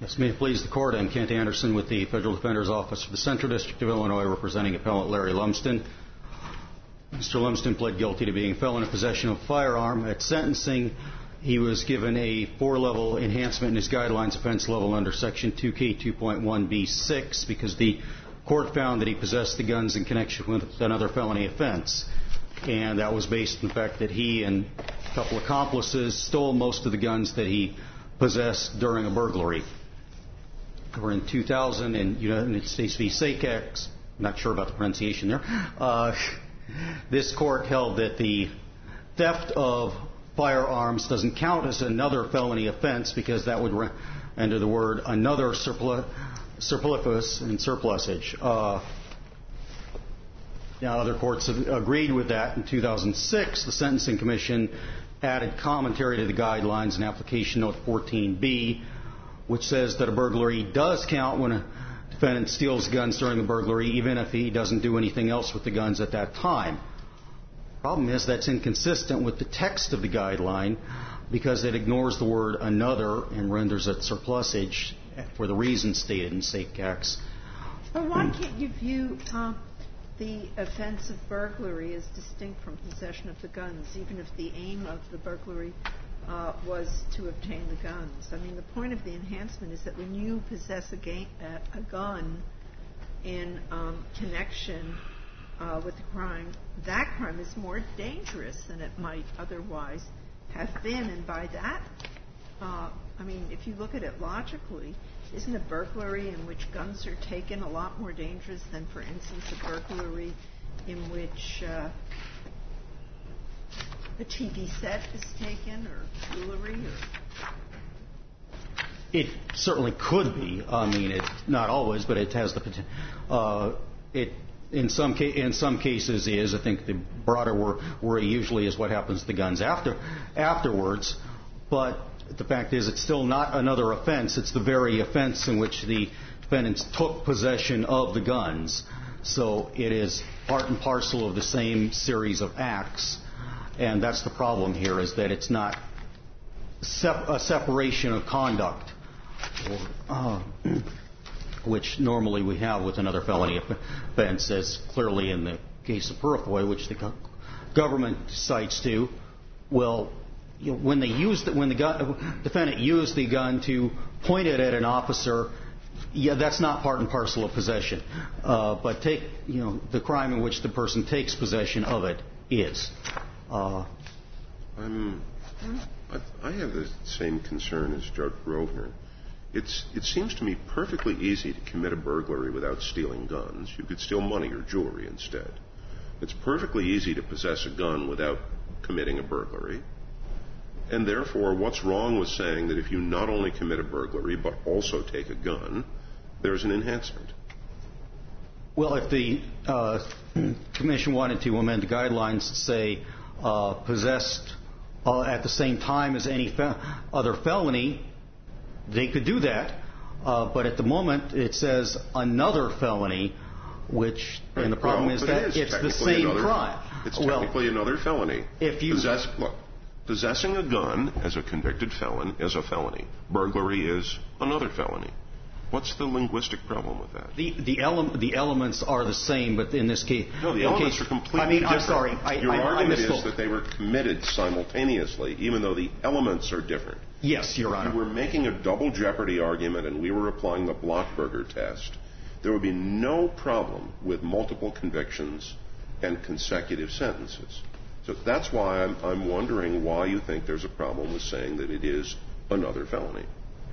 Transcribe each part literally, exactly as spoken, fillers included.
Yes, may it please the Court, I'm Kent Anderson with the Federal Defender's Office for the Central District of Illinois, representing Appellant Larry Lumsden. Mister Lumsden pled guilty to being a felon in possession of a firearm. At sentencing, he was given a four-level enhancement in his guidelines offense level under Section two K two point one B six because the Court found that he possessed the guns in connection with another felony offense. And that was based on the fact that he and a couple accomplices stole most of the guns that he possessed during a burglary. We're in two thousand in United States v. Sakex. Not sure about the pronunciation there. Uh, this court held that the theft of firearms doesn't count as another felony offense because that would re- enter the word another surplu- surplusage and surplusage. Uh, now, other courts have agreed with that. In two thousand six, the Sentencing Commission added commentary to the guidelines in Application Note fourteen B, which says that a burglary does count when a defendant steals guns during the burglary, even if he doesn't do anything else with the guns at that time. The problem is that's inconsistent with the text of the guideline because it ignores the word another and renders it surplusage for the reasons stated in Sakex. Well, why can't you view uh, the offense of burglary as distinct from possession of the guns, even if the aim of the burglary Uh, was to obtain the guns? I mean, the point of the enhancement is that when you possess a, ga- a, a gun in um, connection uh, with the crime, that crime is more dangerous than it might otherwise have been. And by that, uh, I mean, if you look at it logically, isn't a burglary in which guns are taken a lot more dangerous than, for instance, a burglary in which uh, a T V set is taken or jewelry? Or? It certainly could be. I mean, it not always, but it has the potential. Uh, it in some ca- in some cases is. I think the broader wor- worry usually is what happens to the guns after afterwards. But the fact is, it's still not another offense. It's the very offense in which the defendants took possession of the guns. So it is part and parcel of the same series of acts. And that's the problem here, is that it's not sep- a separation of conduct, or, uh, which normally we have with another felony offense, as clearly in the case of Purifoy, which the go- government cites to. Well, you know, when they used it, when the gun, defendant used the gun to point it at an officer, yeah, that's not part and parcel of possession. Uh, but take, you know, the crime in which the person takes possession of it is. Uh, I'm, I, I have the same concern as Judge Rovner. It's, it seems to me perfectly easy to commit a burglary without stealing guns. You could steal money or jewelry instead. It's perfectly easy to possess a gun without committing a burglary. And therefore, what's wrong with saying that if you not only commit a burglary but also take a gun, there's an enhancement? Well, if the uh, Commission wanted to amend the guidelines to say uh, possessed uh, at the same time as any fe- other felony, they could do that. Uh, but at the moment, it says another felony, which, right. And the problem well, is that it is it's the same another, crime. It's well, technically another felony. If you Possess, look, possessing a gun as a convicted felon is a felony. Burglary is another felony. What's the linguistic problem with that? The the, ele- the elements are the same, but in this case... No, the elements case, are completely I mean, different. I'm sorry. I, Your I, argument I is that they were committed simultaneously, even though the elements are different. Yes, Your Honor. If you were making a double jeopardy argument and we were applying the Blockberger test, there would be no problem with multiple convictions and consecutive sentences. So that's why I'm, I'm wondering why you think there's a problem with saying that it is another felony.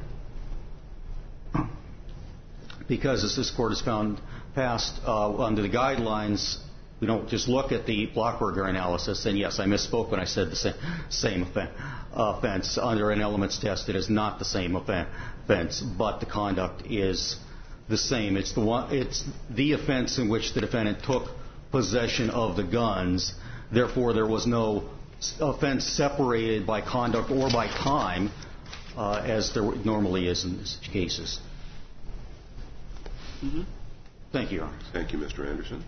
Because, as this Court has found past uh, under the guidelines, we don't just look at the Blockberger analysis. And yes, I misspoke when I said the same, same offense. Under an elements test, it is not the same offense, but the conduct is the same. It's the one. It's the offense in which the defendant took possession of the guns. Therefore, there was no offense separated by conduct or by time, uh, as there normally is in these cases. Mm-hmm. Thank you, Your Honor. Thank you, Mister Anderson.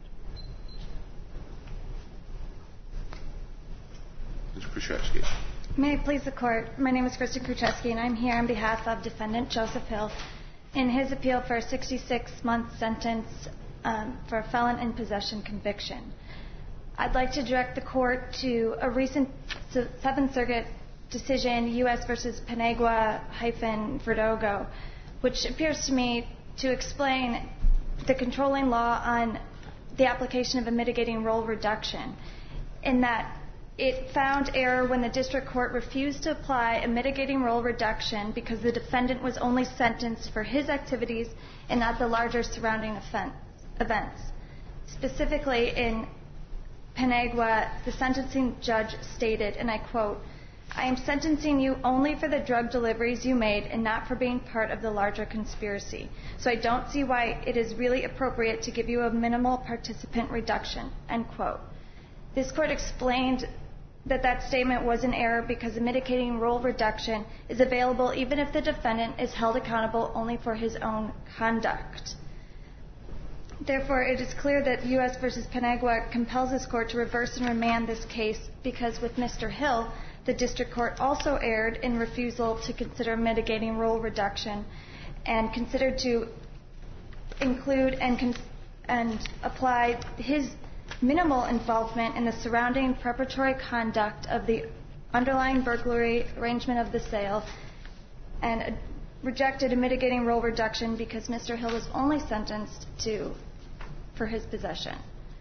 Mister Krzyzewski. May it please the Court, my name is Kristen Kruczewski, and I'm here on behalf of Defendant Joseph Hill in his appeal for a sixty-six month sentence um, for a felon in possession conviction. I'd like to direct the Court to a recent Seventh Circuit decision, U S versus Penegua-Verdugo, which appears to me to explain the controlling law on the application of a mitigating role reduction, in that it found error when the district court refused to apply a mitigating role reduction because the defendant was only sentenced for his activities and not the larger surrounding offense, events. Specifically, in Penegua, the sentencing judge stated, and I quote, "I am sentencing you only for the drug deliveries you made and not for being part of the larger conspiracy. So I don't see why it is really appropriate to give you a minimal participant reduction," end quote. This court explained that that statement was an error because a mitigating role reduction is available even if the defendant is held accountable only for his own conduct. Therefore, it is clear that U S versus Penegua compels this court to reverse and remand this case because with Mister Hill, the district court also erred in refusal to consider mitigating role reduction and considered to include and, con- and apply his minimal involvement in the surrounding preparatory conduct of the underlying burglary arrangement of the sale and rejected a mitigating role reduction because Mister Hill was only sentenced to for his possession.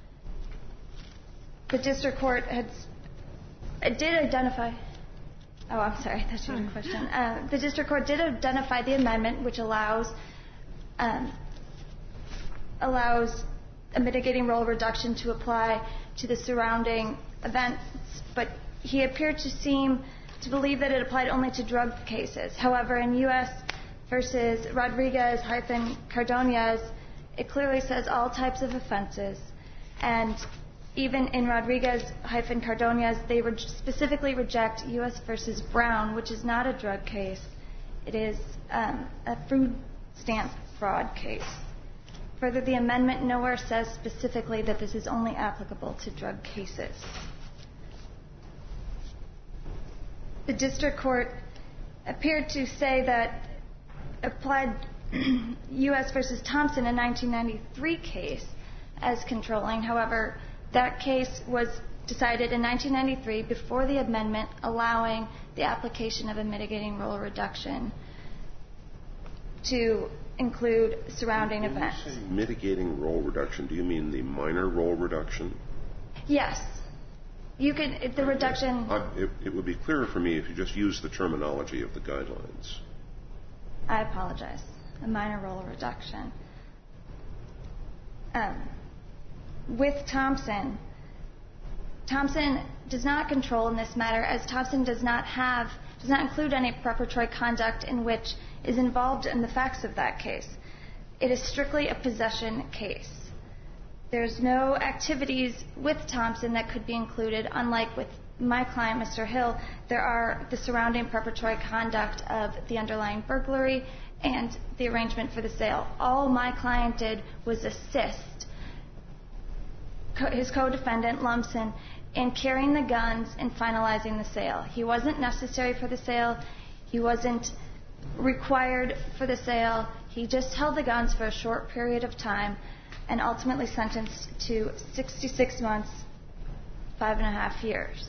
The district court had did identify. Oh, I'm sorry. That's your question. Uh, the district court did identify the amendment, which allows um, allows a mitigating role reduction to apply to the surrounding events, but he appeared to seem to believe that it applied only to drug cases. However, in U S versus Rodriguez-Cardonez, it clearly says all types of offenses, and even in Rodriguez-Cardonez, they re- specifically reject U S versus Brown, which is not a drug case. It is um, a food stamp fraud case. Further, the amendment nowhere says specifically that this is only applicable to drug cases. The district court appeared to say that applied U S versus Thompson, a nineteen ninety-three case, as controlling. However, that case was decided in nineteen ninety-three before the amendment allowing the application of a mitigating role reduction to include surrounding when events. When you say mitigating role reduction, do you mean the minor role reduction? Yes. You could, if the reduction... I, it, it would be clearer for me if you just use the terminology of the guidelines. I apologize. A minor role reduction. Um, with Thompson, Thompson does not control in this matter, as Thompson does not have, does not include any preparatory conduct in which is involved in the facts of that case. It is strictly a possession case. There's no activities with Thompson that could be included, unlike with my client, Mister Hill. There are the surrounding preparatory conduct of the underlying burglary and the arrangement for the sale. All my client did was assist his co-defendant, Lumsden, in carrying the guns and finalizing the sale. He wasn't necessary for the sale. He wasn't required for the sale. He just held the guns for a short period of time and ultimately sentenced to sixty-six months, five and a half years.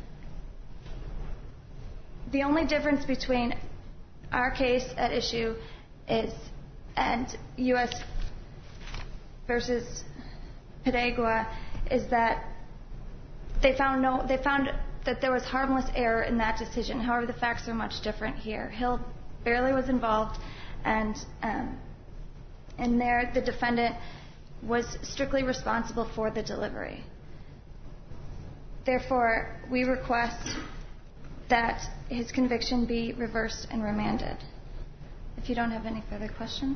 The only difference between our case at issue is and U S versus Penegua is that they found no they found that there was harmless error in that decision. However, the facts are much different here. Hill barely was involved, and um, in there the defendant was strictly responsible for the delivery. Therefore, we request that his conviction be reversed and remanded. If you don't have any further questions.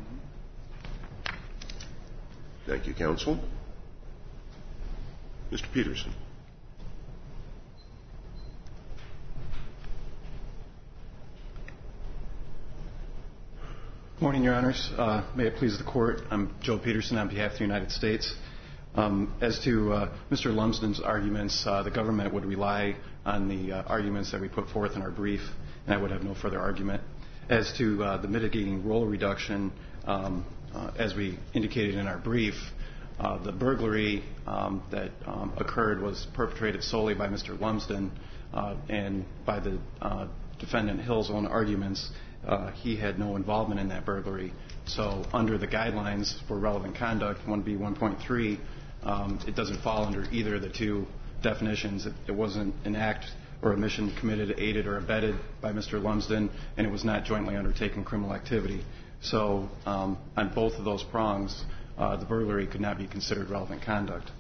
Thank you, counsel. Mister Peterson. Good morning, Your Honors. Uh, may it please the Court, I'm Joe Peterson on behalf of the United States. Um, as to uh, Mister Lumsden's arguments, uh, the government would rely on the uh, arguments that we put forth in our brief, and I would have no further argument. As to uh, the mitigating role reduction, um, uh, as we indicated in our brief, uh, the burglary um, that um, occurred was perpetrated solely by Mister Lumsden, uh, and by the uh, defendant Hill's own arguments, uh, he had no involvement in that burglary. So under the guidelines for relevant conduct, one B one point three, um, it doesn't fall under either of the two definitions. It, it wasn't an act or omission committed, aided, or abetted by Mister Lumsden, and it was not jointly undertaken criminal activity. So um, on both of those prongs, uh, the burglary could not be considered relevant conduct.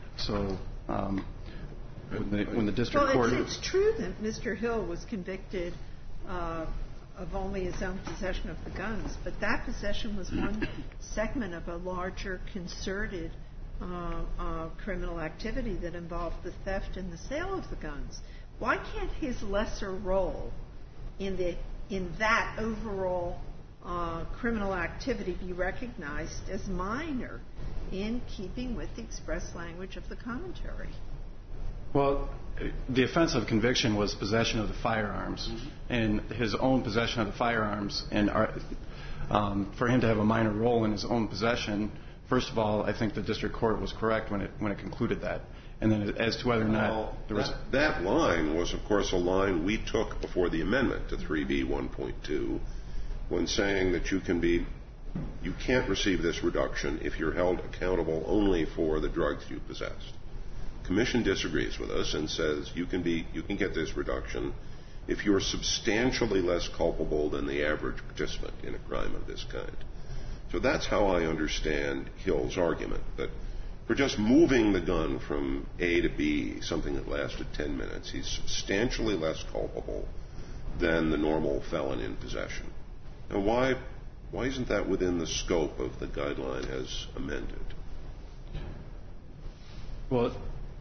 So um, when, the, when the district well, court... Well, it's, it's true that Mister Hill was convicted uh, of only his own possession of the guns, but that possession was one segment of a larger concerted uh, uh, criminal activity that involved the theft and the sale of the guns. Why can't his lesser role in the in that overall uh, criminal activity be recognized as minor in keeping with the express language of the commentary? Well, the offense of conviction was possession of the firearms, mm-hmm. and his own possession of the firearms, and our, um, for him to have a minor role in his own possession, first of all, I think the district court was correct when it when it concluded that. And then as to whether or not well, there was... That, that line was, of course, a line we took before the amendment to three B one point two when saying that you can be, you can't receive this reduction if you're held accountable only for the drugs you possessed. The Commission disagrees with us and says you can be, you can get this reduction if you're substantially less culpable than the average participant in a crime of this kind. So that's how I understand Hill's argument, that for just moving the gun from A to B, something that lasted ten minutes, he's substantially less culpable than the normal felon in possession. Now, why, why isn't that within the scope of the guideline as amended? Well,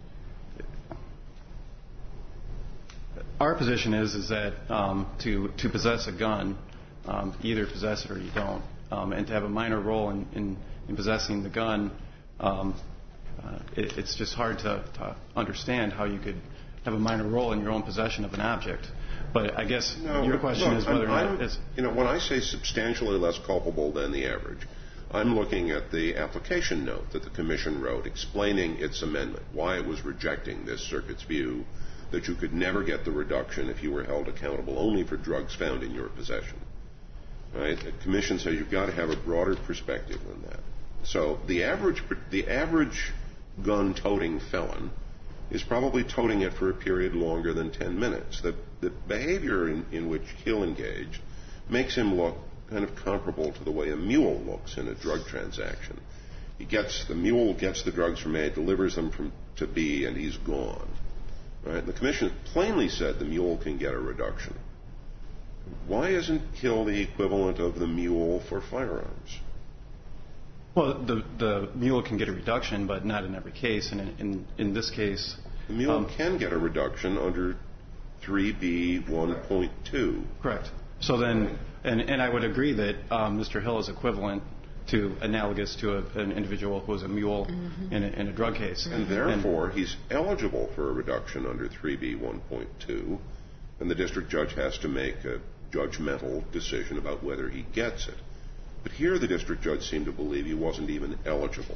our position is is that um, to to possess a gun, um, either possess it or you don't, um, and to have a minor role in, in, in possessing the gun. Um, Uh, it, it's just hard to, to understand how you could have a minor role in your own possession of an object. But I guess no, your question look, is whether I'm, or not it's... You know, when I say substantially less culpable than the average, I'm looking at the application note that the Commission wrote explaining its amendment, why it was rejecting this circuit's view that you could never get the reduction if you were held accountable only for drugs found in your possession. Right? The Commission says you've got to have a broader perspective than that. So the average, the average gun-toting felon is probably toting it for a period longer than ten minutes. The, the behavior in, in which Hill engaged makes him look kind of comparable to the way a mule looks in a drug transaction. He gets, the mule gets the drugs from A, delivers them from, to B, and he's gone. Right? The Commission plainly said the mule can get a reduction. Why isn't Hill the equivalent of the mule for firearms? Well, the the mule can get a reduction, but not in every case. And in, in, in this case... The mule um, can get a reduction under three B one point two. Correct. So then, and, and I would agree that um, Mister Hill is equivalent to, analogous to a, an individual who is a mule mm-hmm. in, a, in a drug case. And therefore, and, he's eligible for a reduction under three B one point two, and the district judge has to make a judgmental decision about whether he gets it. But here the district judge seemed to believe he wasn't even eligible.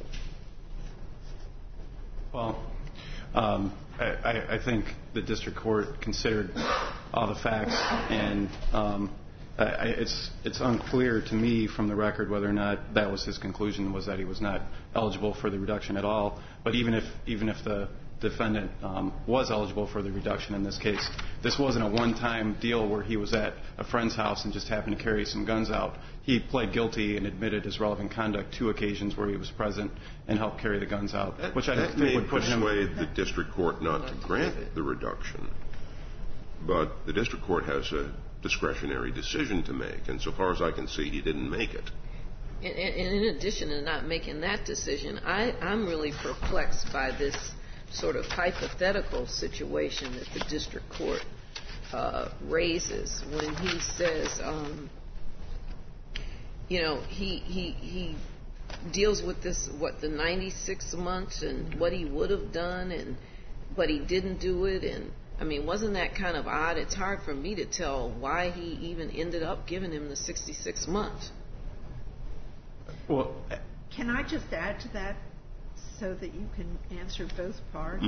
Well, um, I, I think the district court considered all the facts, and um, I, it's it's unclear to me from the record whether or not that was his conclusion, was that he was not eligible for the reduction at all. But even if even if the defendant um, was eligible for the reduction in this case, this wasn't a one-time deal where he was at a friend's house and just happened to carry some guns out. He pled guilty and admitted his relevant conduct two occasions where he was present and helped carry the guns out, that, which I that think may would put him... persuade the district court not to grant the reduction, but the district court has a discretionary decision to make, and so far as I can see, he didn't make it. And, and in addition to not making that decision, I, I'm really perplexed by this sort of hypothetical situation that the district court uh, raises when he says, um, you know, he he he deals with this, what, the ninety-six months and what he would have done, and but he didn't do it, and I mean, wasn't that kind of odd? It's hard for me to tell why he even ended up giving him the sixty-six months. Well, can I just add to that so that you can answer both parts?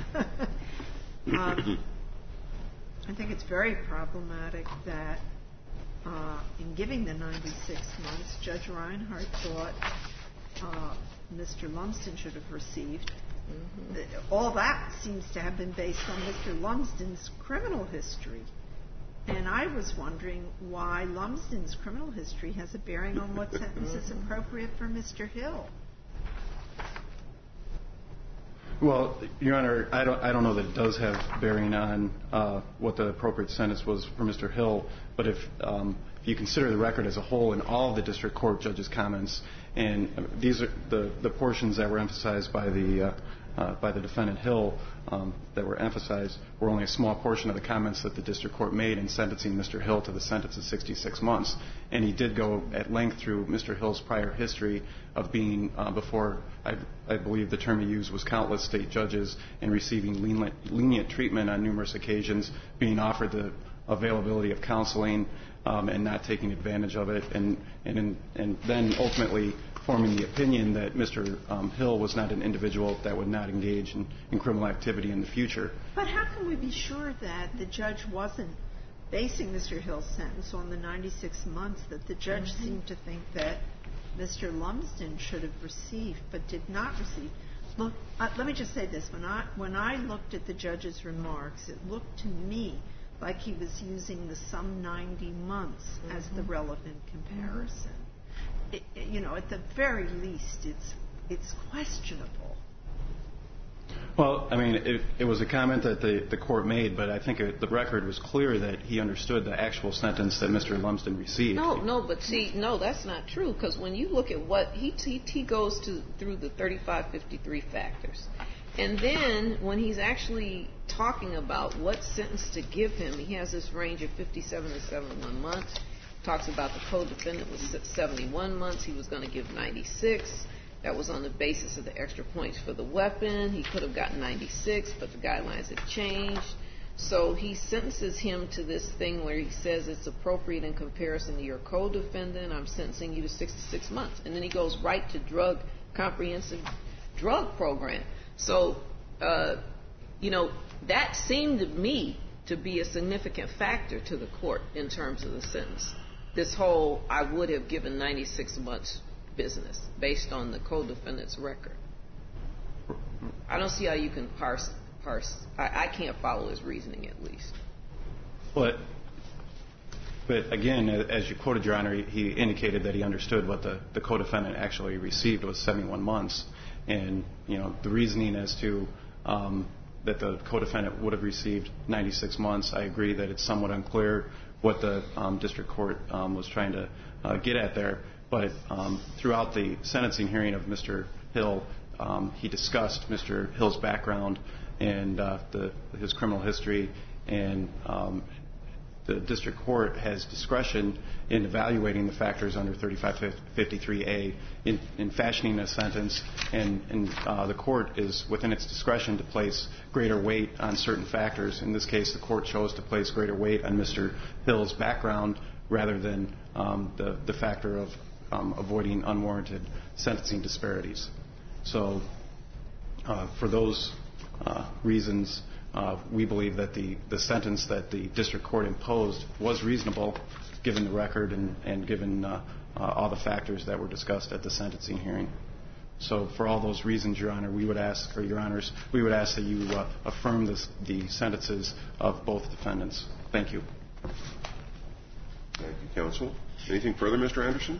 um, I think it's very problematic that uh, in giving the ninety-six months, Judge Reinhardt thought uh, Mister Lumsden should have received. Mm-hmm. All that seems to have been based on Mister Lumsden's criminal history. And I was wondering why Lumsden's criminal history has a bearing on what sentence is appropriate for Mister Hill. Well, Your Honor, I don't, I don't know that it does have bearing on uh, what the appropriate sentence was for Mister Hill, but if, um, if you consider the record as a whole and all of the district court judges' comments, and these are the, the portions that were emphasized by the uh, uh, by the defendant Hill um, that were emphasized were only a small portion of the comments that the district court made in sentencing Mister Hill to the sentence of sixty-six months. And he did go at length through Mister Hill's prior history of being uh, before, I, I believe the term he used was countless state judges, and receiving lenient, lenient treatment on numerous occasions, being offered the availability of counseling um, and not taking advantage of it, and, and, in, and then ultimately forming the opinion that Mister Um, Hill was not an individual that would not engage in, in criminal activity in the future. But how can we be sure that the judge wasn't basing Mister Hill's sentence on the ninety-six months that the judge mm-hmm. seemed to think that Mister Lumsden should have received but did not receive? Look, uh, let me just say this. When I, when I looked at the judge's remarks, it looked to me like he was using the some ninety months mm-hmm. as the relevant comparison. It, you know, at the very least, it's it's questionable. Well, I mean, it, it was a comment that the, the court made, but I think it, the record was clear that he understood the actual sentence that Mister Lumsden received. No, no, but see, no, that's not true, because when you look at what he he, he goes to through the thirty-five fifty-three factors, and then when he's actually talking about what sentence to give him, he has this range of fifty-seven to seventy-one months. Talks about the co-defendant was seventy-one months. He was going to give ninety-six. That was on the basis of the extra points for the weapon. He could have gotten ninety-six, but the guidelines had changed. So he sentences him to this thing where he says it's appropriate in comparison to your co-defendant. I'm sentencing you to sixty-six months. And then he goes right to drug, comprehensive drug program. So, uh, you know, that seemed to me to be a significant factor to the court in terms of the sentence. This whole I would have given ninety-six months business based on the co-defendant's record. I don't see how you can parse, parse. I, I can't follow his reasoning at least. But, but again, as you quoted, Your Honor, he indicated that he understood what the, the co-defendant actually received was seventy-one months. And, you know, the reasoning as to um, that the co-defendant would have received ninety-six months, I agree that it's somewhat unclear what the um, district court um, was trying to uh, get at there. But um, throughout the sentencing hearing of Mister Hill, um, he discussed Mister Hill's background and uh, the, his criminal history, and um, the district court has discretion in evaluating the factors under thirty-five fifty-three A in, in fashioning a sentence, and, and uh, the court is within its discretion to place greater weight on certain factors. In this case, the court chose to place greater weight on Mister Hill's background rather than um, the, the factor of um, avoiding unwarranted sentencing disparities. So uh, for those uh, reasons, Uh, we believe that the, the sentence that the district court imposed was reasonable, given the record and, and given uh, uh, all the factors that were discussed at the sentencing hearing. So for all those reasons, Your Honor, we would ask, or Your Honors, we would ask that you uh, affirm this, the sentences of both defendants. Thank you. Thank you, counsel. Anything further, Mister Anderson?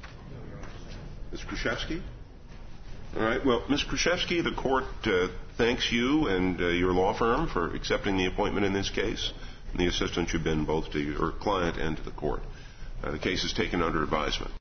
Mister Kruszewski? All right. Well, Miz Kruszewski, the court uh, thanks you and uh, your law firm for accepting the appointment in this case and the assistance you've been both to your client and to the court. Uh, the case is taken under advisement.